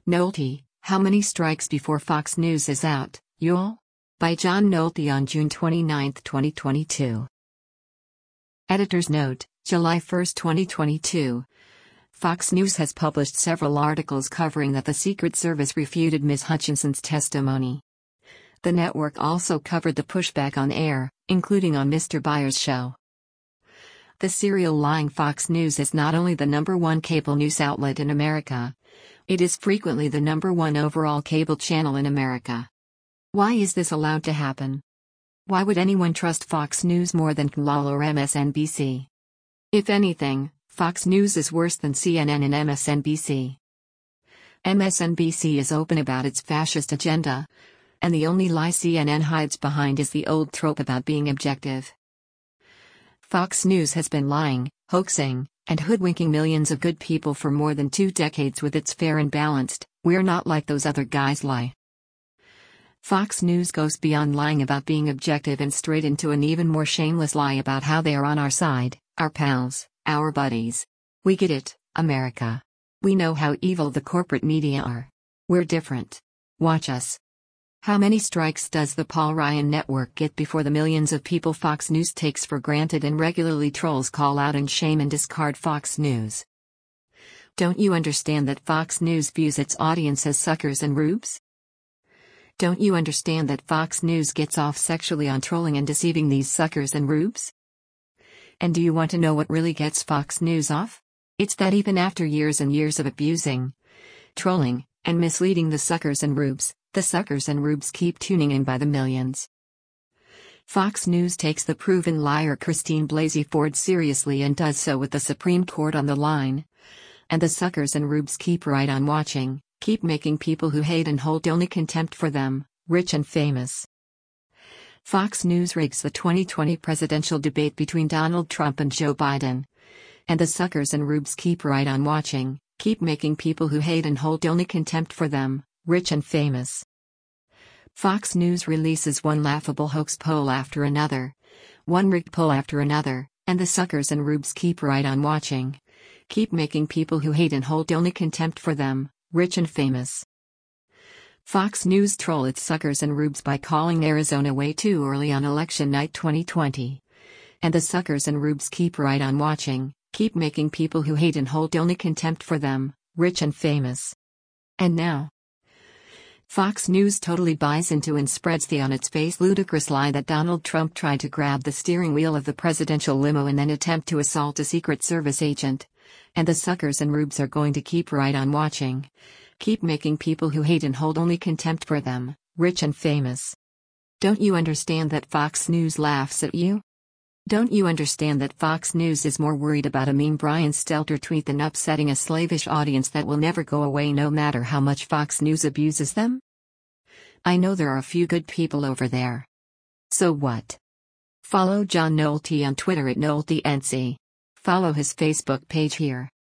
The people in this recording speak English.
Nolte, How Many Strikes Before Fox News Is Out, You'll? By John Nolte on June 29, 2022. Editor's note, July 1, 2022. Fox News has published several articles covering that the Secret Service refuted Ms. Hutchinson's testimony. The network also covered the pushback on air, including on Mr. Byers' show. The serial lying Fox News is not only the #1 cable news outlet in America, it is frequently the #1 overall cable channel in America. Why is this allowed to happen? Why would anyone trust Fox News more than KLAL or MSNBC? If anything, Fox News is worse than CNN and MSNBC. MSNBC is open about its fascist agenda, and the only lie CNN hides behind is the old trope about being objective. Fox News has been lying, hoaxing, and hoodwinking millions of good people for more than 2 decades with its fair and balanced, "We're not like those other guys" lie. Fox News goes beyond lying about being objective and straight into an even more shameless lie about how they are on our side, our pals, our buddies. We get it, America. We know how evil the corporate media are. We're different. Watch us. How many strikes does the Paul Ryan Network get before the millions of people Fox News takes for granted and regularly trolls call out and shame and discard Fox News? Don't you understand that Fox News views its audience as suckers and rubes? Don't you understand that Fox News gets off sexually on trolling and deceiving these suckers and rubes? And do you want to know what really gets Fox News off? It's that even after years and years of abusing, trolling, and misleading the suckers and rubes keep tuning in by the millions. Fox News takes the proven liar Christine Blasey Ford seriously and does so with the Supreme Court on the line. And the suckers and rubes keep right on watching, keep making people who hate and hold only contempt for them, rich and famous. Fox News rigs the 2020 presidential debate between Donald Trump and Joe Biden. And the suckers and rubes keep right on watching, keep making people who hate and hold only contempt for them, rich and famous. Fox News releases one laughable hoax poll after another, one rigged poll after another, and the suckers and rubes keep right on watching, keep making people who hate and hold only contempt for them, rich and famous. Fox News troll its suckers and rubes by calling Arizona way too early on election night 2020. And the suckers and rubes keep right on watching, keep making people who hate and hold only contempt for them, rich and famous. And now, Fox News totally buys into and spreads the on-its-face ludicrous lie that Donald Trump tried to grab the steering wheel of the presidential limo and then attempt to assault a Secret Service agent. And the suckers and rubes are going to keep right on watching, keep making people who hate and hold only contempt for them, rich and famous. Don't you understand that Fox News laughs at you? Don't you understand that Fox News is more worried about a mean Brian Stelter tweet than upsetting a slavish audience that will never go away no matter how much Fox News abuses them? I know there are a few good people over there. So what? Follow John Nolte on Twitter at NolteNC. Follow his Facebook page here.